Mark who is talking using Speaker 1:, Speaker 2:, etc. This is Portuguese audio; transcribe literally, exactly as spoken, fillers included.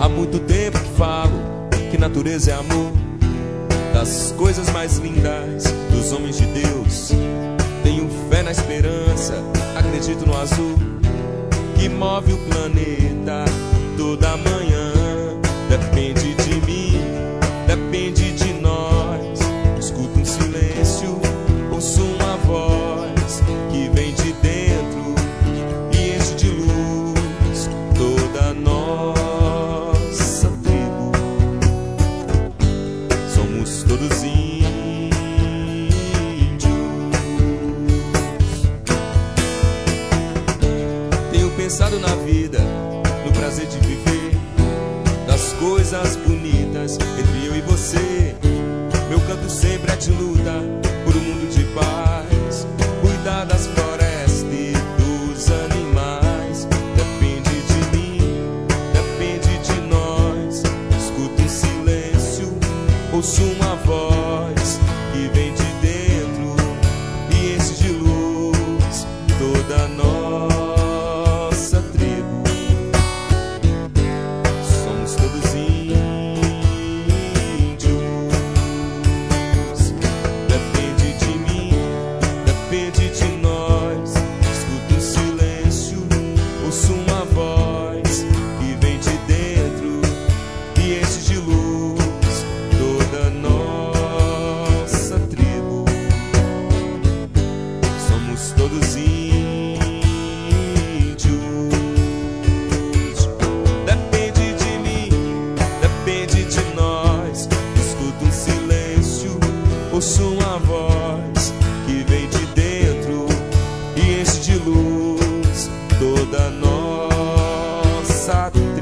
Speaker 1: Há muito tempo que falo que natureza é amor, das coisas mais lindas dos homens de Deus. Tenho fé na esperança, acredito no azul que move o planeta toda manhã. Depende de mim, depende de nós. Escuto um silêncio, ouço uma voz que vem de dentro e enche de luz toda a nossa tribo. Somos todos índios. Tenho pensado na vida, no prazer de viver, das coisas bonitas entre eu e você. Meu canto sempre é de luta por um mundo de paz, cuidar das florestas e dos animais. Depende de mim, depende de nós. Escuto em silêncio, ouço uma voz que vem de dentro e enche de luz toda a nossa tribo. Somos todos índios. Depende de mim, depende de nós. Escuto em silêncio, ouço uma voz que vem de dentro e enche de luz toda a nossa tribo. Somos todos índios. Depende de mim, depende de nós. Escuto um silêncio, ouço uma voz que vem de dentro e enche de luz toda a nossa tribo.